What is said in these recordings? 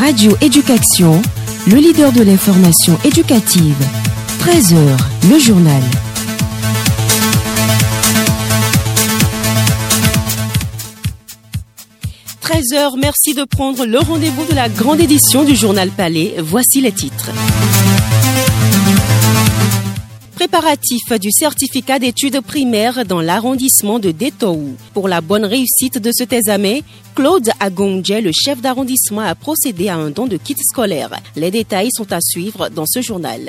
Radio Éducation, le leader de l'information éducative. 13h, le journal. « 13h, merci de prendre le rendez-vous de la grande édition du Journal Palais. Voici les titres. Préparatif du certificat d'études primaires dans l'arrondissement de Détohou. Pour la bonne réussite de ce examen, Claude Agongdje, le chef d'arrondissement, a procédé à un don de kits scolaires. Les détails sont à suivre dans ce journal.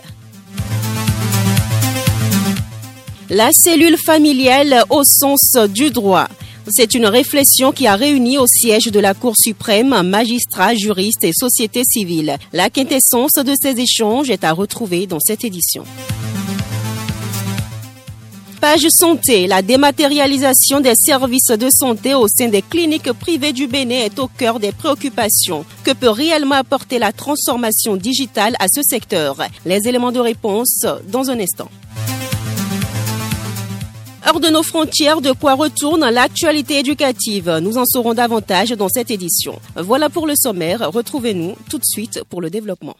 La cellule familiale au sens du droit. C'est une réflexion qui a réuni au siège de la Cour suprême magistrats, juristes et sociétés civiles. La quintessence de ces échanges est à retrouver dans cette édition. Page santé, la dématérialisation des services de santé au sein des cliniques privées du Bénin est au cœur des préoccupations. Que peut réellement apporter la transformation digitale à ce secteur? Les éléments de réponse dans un instant. Hors de nos frontières, de quoi retourne l'actualité éducative? Nous en saurons davantage dans cette édition. Voilà pour le sommaire. Retrouvez-nous tout de suite pour le développement.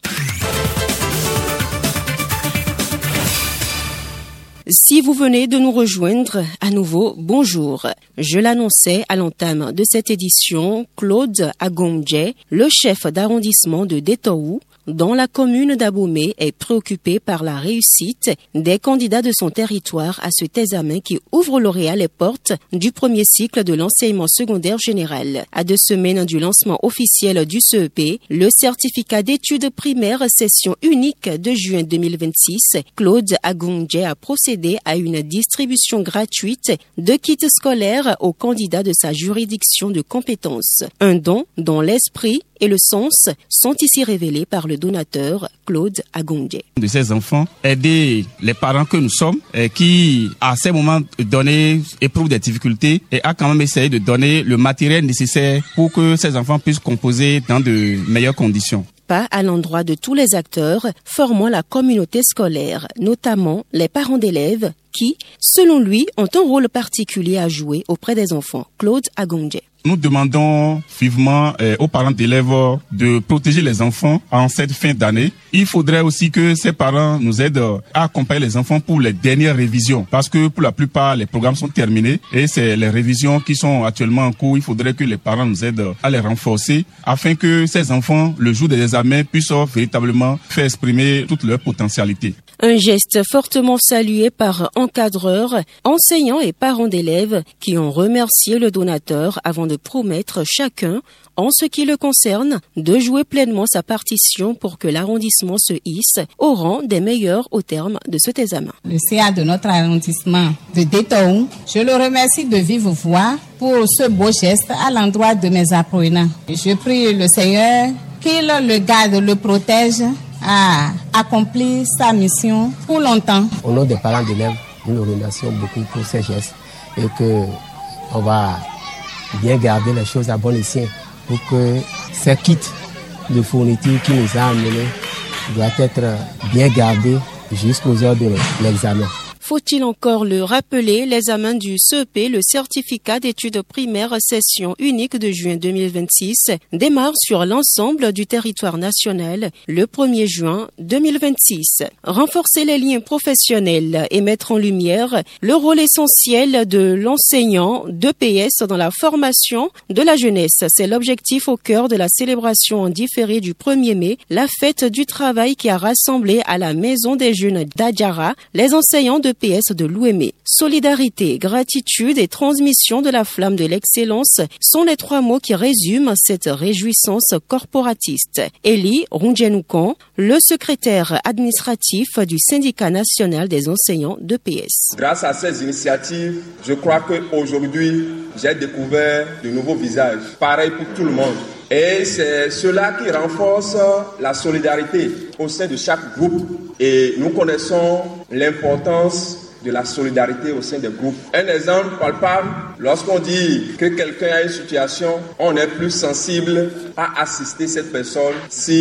Si vous venez de nous rejoindre à nouveau, bonjour. Je l'annonçais à l'entame de cette édition, Claude Agongdje, le chef d'arrondissement de Détohou, dans la commune d'Abomey, est préoccupé par la réussite des candidats de son territoire à cet examen qui ouvre l'Oréal les portes du premier cycle de l'enseignement secondaire général. À 2 semaines du lancement officiel du CEP, le certificat d'études primaires session unique de juin 2026, Claude Agongdje a procédé à une distribution gratuite de kits scolaires aux candidats de sa juridiction de compétences. Un don dont l'esprit et le sens sont ici révélés par le donateur Claude Agongdje. De ces enfants, aider les parents que nous sommes, qui à ces moments donnés éprouvent des difficultés et a quand même essayé de donner le matériel nécessaire pour que ces enfants puissent composer dans de meilleures conditions. Pas à l'endroit de tous les acteurs formant la communauté scolaire, notamment les parents d'élèves qui, selon lui, ont un rôle particulier à jouer auprès des enfants. Claude Agongdje. Nous demandons vivement aux parents d'élèves de protéger les enfants en cette fin d'année. Il faudrait aussi que ces parents nous aident à accompagner les enfants pour les dernières révisions. Parce que pour la plupart, les programmes sont terminés et c'est les révisions qui sont actuellement en cours. Il faudrait que les parents nous aident à les renforcer afin que ces enfants, le jour des examens, puissent véritablement faire exprimer toute leur potentialité. Un geste fortement salué par encadreurs, enseignants et parents d'élèves qui ont remercié le donateur avant de promettre chacun, en ce qui le concerne, de jouer pleinement sa partition pour que l'arrondissement se hisse au rang des meilleurs au terme de cet examen. Le CA de notre arrondissement de Détohou, je le remercie de vive voix pour ce beau geste à l'endroit de mes apprenants. Je prie le Seigneur qu'il le garde, le protège, à accomplir sa mission pour longtemps. Au nom des parents d'élèves, nous nous remercions beaucoup pour ces gestes et que on va bien garder les choses à bon escient pour que ces kits de fourniture qui nous a amenés doivent être bien gardés jusqu'aux heures de l'examen. Faut-il encore le rappeler, l'examen du CEP, le certificat d'études primaires session unique de juin 2026, démarre sur l'ensemble du territoire national le 1er juin 2026. Renforcer les liens professionnels et mettre en lumière le rôle essentiel de l'enseignant d'EPS dans la formation de la jeunesse. C'est l'objectif au cœur de la célébration en différé du 1er mai, la fête du travail qui a rassemblé à la Maison des Jeunes d'Adjara les enseignants d'EPS de l'Ouémé. Solidarité, gratitude et transmission de la flamme de l'excellence sont les 3 mots qui résument cette réjouissance corporatiste. Elie Rundjenoukan, le secrétaire administratif du syndicat national des enseignants d'EPS. Grâce à ces initiatives, je crois qu'aujourd'hui, j'ai découvert de nouveaux visages. Pareil pour tout le monde. Et c'est cela qui renforce la solidarité au sein de chaque groupe. Et nous connaissons l'importance de la solidarité au sein des groupes. Un exemple palpable, lorsqu'on dit que quelqu'un a une situation, on est plus sensible à assister cette personne si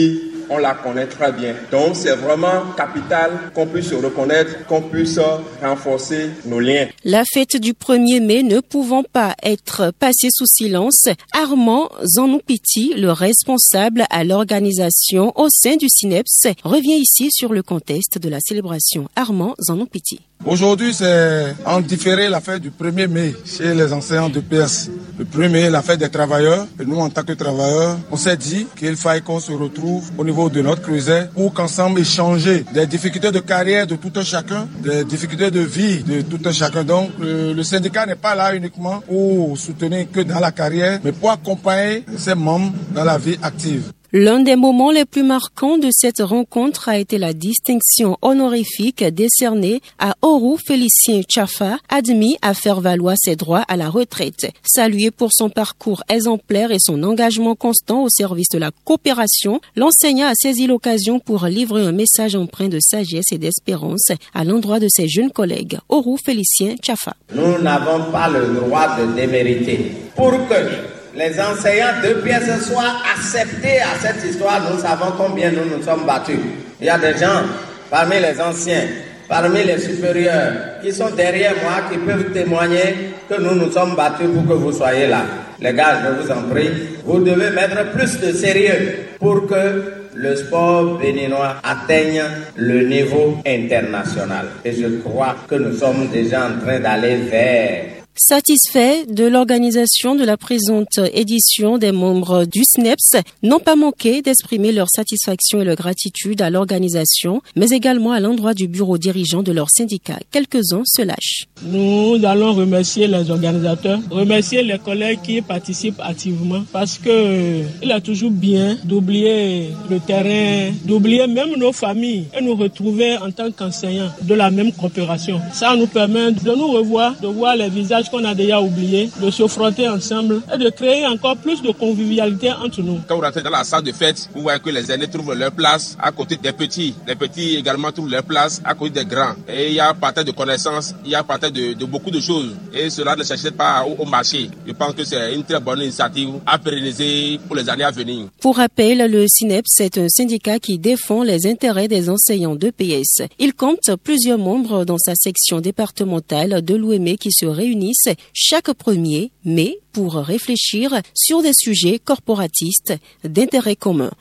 on la connaît très bien. Donc c'est vraiment capital qu'on puisse se reconnaître, qu'on puisse renforcer nos liens. La fête du 1er mai ne pouvant pas être passée sous silence, Armand Zanoupiti, le responsable à l'organisation au sein du SNEPS, revient ici sur le contexte de la célébration. Armand Zanoupiti. Aujourd'hui, c'est en différé la fête du 1er mai chez les enseignants de PS. Le 1er mai, la fête des travailleurs. Et nous, en tant que travailleurs, on s'est dit qu'il fallait qu'on se retrouve au niveau de notre creuset pour qu'ensemble échanger des difficultés de carrière de tout un chacun, des difficultés de vie de tout un chacun. Donc, le syndicat n'est pas là uniquement pour soutenir que dans la carrière, mais pour accompagner ses membres dans la vie active. L'un des moments les plus marquants de cette rencontre a été la distinction honorifique décernée à Orou Félicien Tchafa, admis à faire valoir ses droits à la retraite. Salué pour son parcours exemplaire et son engagement constant au service de la coopération, l'enseignant a saisi l'occasion pour livrer un message empreint de sagesse et d'espérance à l'endroit de ses jeunes collègues. Orou Félicien Tchafa. Nous n'avons pas le droit de démériter. Pour que les enseignants de pièces soient acceptés à cette histoire, nous savons combien nous sommes battus. Il y a des gens parmi les anciens, parmi les supérieurs, qui sont derrière moi, qui peuvent témoigner que nous nous sommes battus pour que vous soyez là. Les gars, je vous en prie, vous devez mettre plus de sérieux pour que le sport béninois atteigne le niveau international. Et je crois que nous sommes déjà en train d'aller vers. Satisfaits de l'organisation de la présente édition, des membres du SNEPS n'ont pas manqué d'exprimer leur satisfaction et leur gratitude à l'organisation, mais également à l'endroit du bureau dirigeant de leur syndicat. Quelques-uns se lâchent. Nous allons remercier les organisateurs, remercier les collègues qui participent activement parce que il est toujours bien d'oublier le terrain, d'oublier même nos familles et nous retrouver en tant qu'enseignants de la même coopération. Ça nous permet de nous revoir, de voir les visages qu'on a déjà oubliés, de se frotter ensemble et de créer encore plus de convivialité entre nous. Quand vous rentrez dans la salle de fête, vous voyez que les aînés trouvent leur place à côté des petits. Les petits également trouvent leur place à côté des grands. Et il y a partage de connaissances, il y a partage de beaucoup de choses. Et cela ne s'achète pas au marché. Je pense que c'est une très bonne initiative à pérenniser pour les années à venir. Pour rappel, le SNEPS est un syndicat qui défend les intérêts des enseignants d'EPS. Il compte plusieurs membres dans sa section départementale de l'OUEME qui se réunissent chaque 1er mai pour réfléchir sur des sujets corporatistes d'intérêt commun.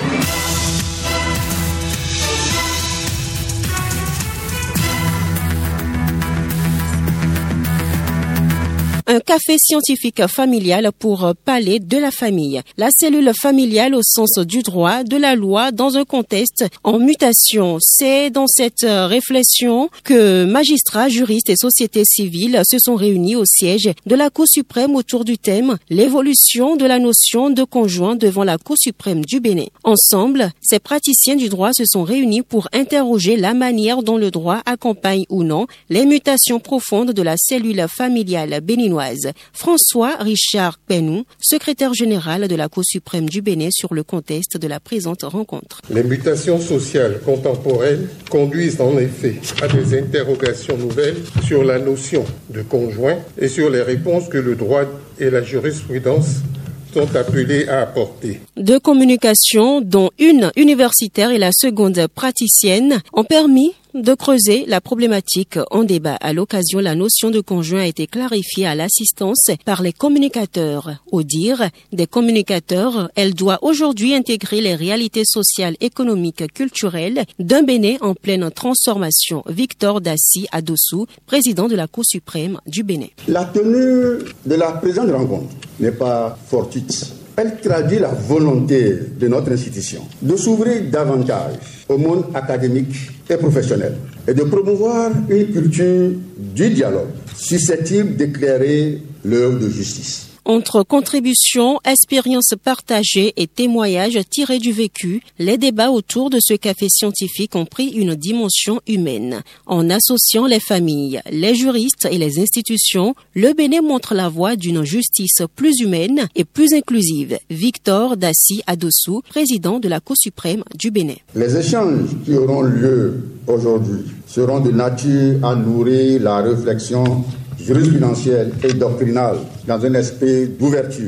Un café scientifique familial pour parler de la famille. La cellule familiale au sens du droit, de la loi, dans un contexte en mutation. C'est dans cette réflexion que magistrats, juristes et sociétés civiles se sont réunis au siège de la Cour suprême autour du thème « L'évolution de la notion de conjoint devant la Cour suprême du Bénin ». Ensemble, ces praticiens du droit se sont réunis pour interroger la manière dont le droit accompagne ou non les mutations profondes de la cellule familiale béninoise. François Richard Penou, secrétaire général de la Cour suprême du Bénin sur le contexte de la présente rencontre. Les mutations sociales contemporaines conduisent en effet à des interrogations nouvelles sur la notion de conjoint et sur les réponses que le droit et la jurisprudence sont appelés à apporter. Deux communications, dont une universitaire et la seconde praticienne, ont permis de creuser la problématique en débat. À l'occasion, la notion de conjoint a été clarifiée à l'assistance par les communicateurs. Au dire des communicateurs, elle doit aujourd'hui intégrer les réalités sociales, économiques, culturelles d'un Bénin en pleine transformation. Victor Dassi Adossou, président de la Cour suprême du Bénin. La tenue de la présente rencontre n'est pas fortuite. Elle traduit la volonté de notre institution de s'ouvrir davantage au monde académique et professionnel et de promouvoir une culture du dialogue susceptible d'éclairer l'œuvre de justice. Entre contributions, expériences partagées et témoignages tirés du vécu, les débats autour de ce café scientifique ont pris une dimension humaine. En associant les familles, les juristes et les institutions, le Bénin montre la voie d'une justice plus humaine et plus inclusive. Victor Dassi Adossou, président de la Cour suprême du Bénin. Les échanges qui auront lieu aujourd'hui seront de nature à nourrir la réflexion jurisprudentielle et doctrinale dans un esprit d'ouverture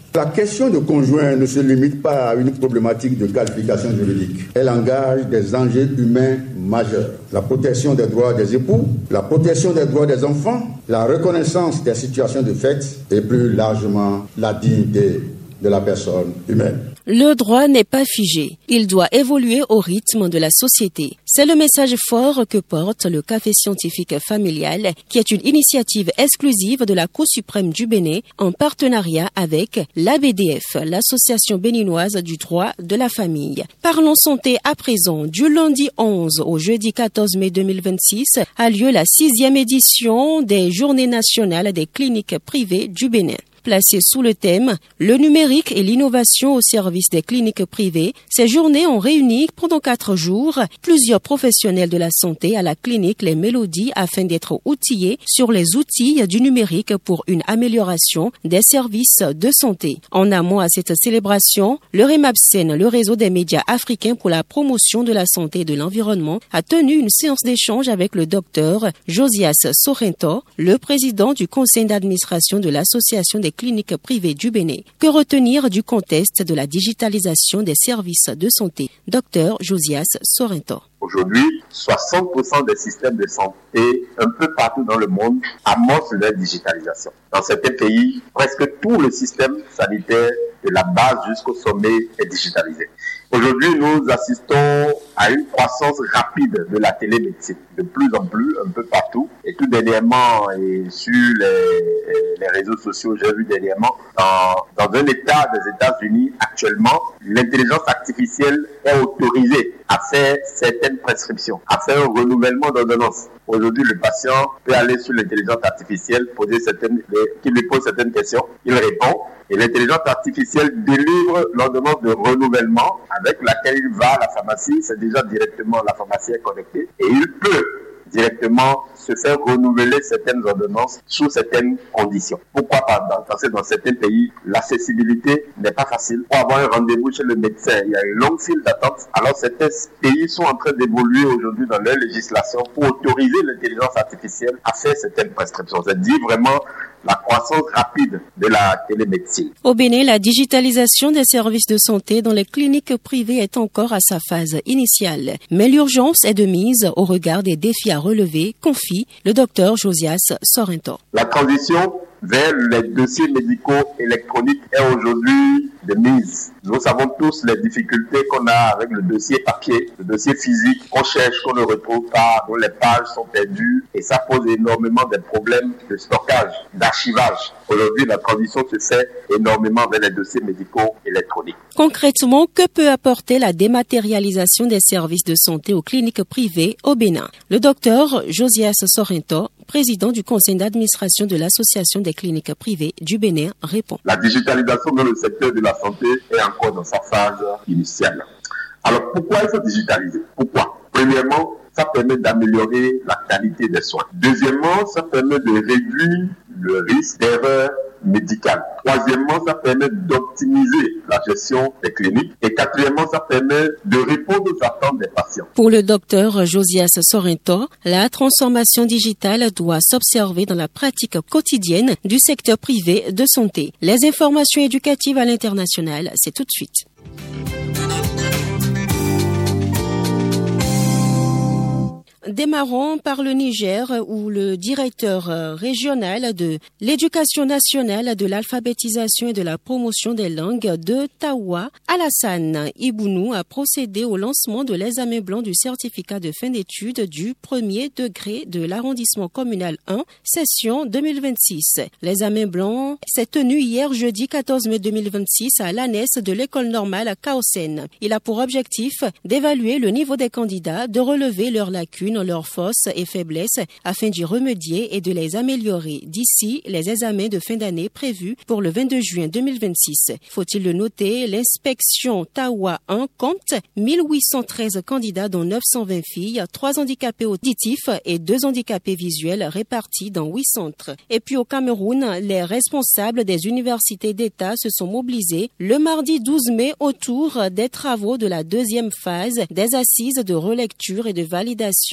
La question de conjoint ne se limite pas à une problématique de qualification juridique. Elle engage des enjeux humains majeurs. La protection des droits des époux, la protection des droits des enfants, la reconnaissance des situations de fait et plus largement la dignité de la personne humaine. Le droit n'est pas figé. Il doit évoluer au rythme de la société. C'est le message fort que porte le Café scientifique familial, qui est une initiative exclusive de la Cour suprême du Bénin en partenariat avec l'ABDF, l'Association béninoise du droit de la famille. Parlons santé à présent. Du lundi 11 au jeudi 14 mai 2026 a lieu la 6e édition des Journées nationales des cliniques privées du Bénin. Placées sous le thème « Le numérique et l'innovation au service des cliniques privées », ces journées ont réuni pendant 4 jours plusieurs professionnels de la santé à la clinique Les Mélodies afin d'être outillés sur les outils du numérique pour une amélioration des services de santé. En amont à cette célébration, le REMAPSEN, le réseau des médias africains pour la promotion de la santé et de l'environnement, a tenu une séance d'échange avec le docteur Josias Sorrento, le président du conseil d'administration de l'association des cliniques privées du Bénin. Que retenir du contexte de la digitalisation des services de santé? Docteur Josias Sorrento. Aujourd'hui, 60% des systèmes de santé un peu partout dans le monde amorcent leur digitalisation. Dans certains pays, presque tout le système sanitaire de la base jusqu'au sommet est digitalisé. Aujourd'hui, nous assistons à une croissance rapide de la télémédecine, de plus en plus, un peu partout. Et tout dernièrement, et sur les réseaux sociaux, j'ai vu dernièrement, dans un État des États-Unis, actuellement, l'intelligence artificielle est autorisée à faire certaines prescriptions, à faire un renouvellement d'ordonnance. Aujourd'hui, le patient peut aller sur l'intelligence artificielle, qui lui pose certaines questions, il répond, et l'intelligence artificielle délivre l'ordonnance de renouvellement avec laquelle il va à la pharmacie. C'est déjà directement la pharmacie est connectée et il peut directement se faire renouveler certaines ordonnances sous certaines conditions. Pourquoi pas? Parce que dans certains pays, l'accessibilité n'est pas facile. Pour avoir un rendez-vous chez le médecin, il y a une longue file d'attente. Alors certains pays sont en train d'évoluer aujourd'hui dans leur législation pour autoriser l'intelligence artificielle à faire certaines prescriptions. Ça dit vraiment la croissance rapide de la télémédecine. Au Bénin, la digitalisation des services de santé dans les cliniques privées est encore à sa phase initiale. Mais l'urgence est de mise au regard des défis à relever, confie le docteur Josias Sorrento. La transition vers les dossiers médicaux électroniques est aujourd'hui de mise. Nous savons tous les difficultés qu'on a avec le dossier papier, le dossier physique qu'on cherche, qu'on ne retrouve pas, dont les pages sont perdues et ça pose énormément de problèmes de stockage, d'archivage. Aujourd'hui, la transition se fait énormément vers les dossiers médicaux électroniques. Concrètement, que peut apporter la dématérialisation des services de santé aux cliniques privées au Bénin? Le docteur Josias Sorrento, président du conseil d'administration de l'Association des cliniques privées du Bénin, répond. La digitalisation dans le secteur de la santé est encore dans sa phase initiale. Alors pourquoi il faut digitaliser? Pourquoi? Premièrement, ça permet d'améliorer la qualité des soins. Deuxièmement, ça permet de réduire le risque d'erreur médicale. Troisièmement, ça permet d'optimiser la gestion des cliniques. Et quatrièmement, ça permet de répondre aux attentes des patients. Pour le docteur Josias Sorrento, la transformation digitale doit s'observer dans la pratique quotidienne du secteur privé de santé. Les informations éducatives à l'international, c'est tout de suite. Démarrons par le Niger où le directeur régional de l'éducation nationale, de l'alphabétisation et de la promotion des langues de Tawa, Alassane Ibounou, a procédé au lancement de l'examen blanc du certificat de fin d'études du premier degré de l'arrondissement communal 1, session 2026. L'examen blanc s'est tenu hier jeudi 14 mai 2026 à l'ANES de l'école normale Kaosen. Il a pour objectif d'évaluer le niveau des candidats, de relever leurs lacunes, leurs forces et faiblesses afin d'y remédier et de les améliorer d'ici les examens de fin d'année prévus pour le 22 juin 2026. Faut-il le noter, l'inspection Tawa 1 compte 1813 candidats dont 920 filles, 3 handicapés auditifs et 2 handicapés visuels répartis dans 8 centres. Et puis au Cameroun, les responsables des universités d'État se sont mobilisés le mardi 12 mai autour des travaux de la deuxième phase des assises de relecture et de validation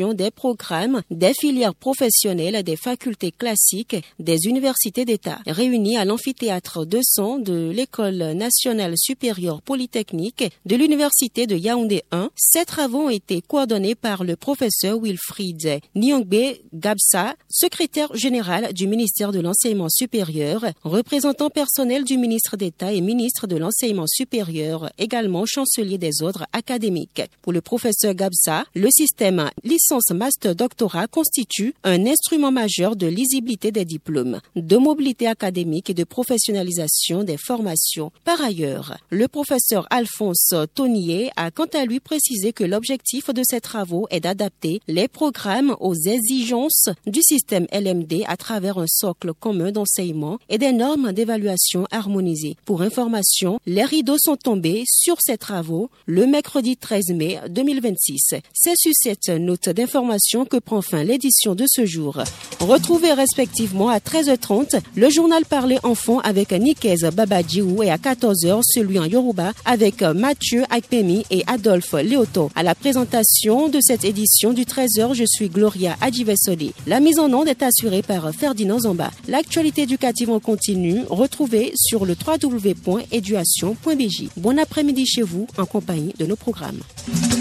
l'évaluation des programmes, des filières professionnelles, des facultés classiques, des universités d'État. Réunis à l'amphithéâtre 200 de l'École nationale supérieure polytechnique de l'Université de Yaoundé 1, ces travaux ont été coordonnés par le professeur Wilfried Nyongbe Gabsa, secrétaire général du ministère de l'Enseignement supérieur, représentant personnel du ministre d'État et ministre de l'Enseignement supérieur, également chancelier des ordres académiques. Pour le professeur Gabsa, le système licence-master-doctorat constitue un instrument majeur de lisibilité des diplômes, de mobilité académique et de professionnalisation des formations. Par ailleurs, le professeur Alphonse Tonnier a quant à lui précisé que l'objectif de ces travaux est d'adapter les programmes aux exigences du système LMD à travers un socle commun d'enseignement et des normes d'évaluation harmonisées. Pour information, les rideaux sont tombés sur ces travaux le mercredi 13 mai 2026. C'est sur cette note d'information que prend fin l'édition de ce jour. Retrouvez respectivement à 13h30 le journal Parler enfant avec Nikez Babadjiou et à 14h celui en Yoruba avec Mathieu Akpemi et Adolphe Léoto. À la présentation de cette édition du 13h, je suis Gloria Adjivesoli. La mise en onde est assurée par Ferdinand Zamba. L'actualité éducative en continu, retrouvée sur le www.eduation.bj. Bon après-midi chez vous en compagnie de nos programmes.